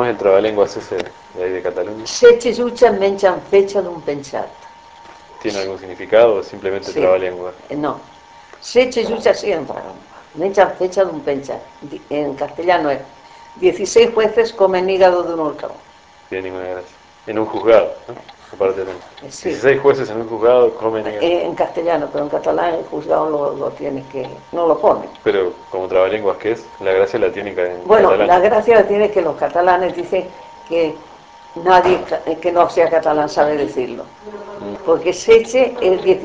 es el trabalenguas ese de ahí de Cataluña? Setze jutge menys en fetge d'un pensat. ¿Tiene algún significado o simplemente Sí, trabalengua? no. Setze jutge sí en menys en fetge d'un pensat. En castellano es 16 jueces comen hígado de un hurcado. Tiene ninguna gracia. En un juzgado, ¿no? Aparte también. Sí, 16 jueces en un juzgado comen hígado. en castellano, pero en catalán el juzgado lo tiene que... no lo pone. Pero como trabalenguas que es, la gracia la tiene en Bueno, catalán. la gracia tiene que los catalanes dicen que nadie que no sea catalán sabe decirlo. Porque Seche es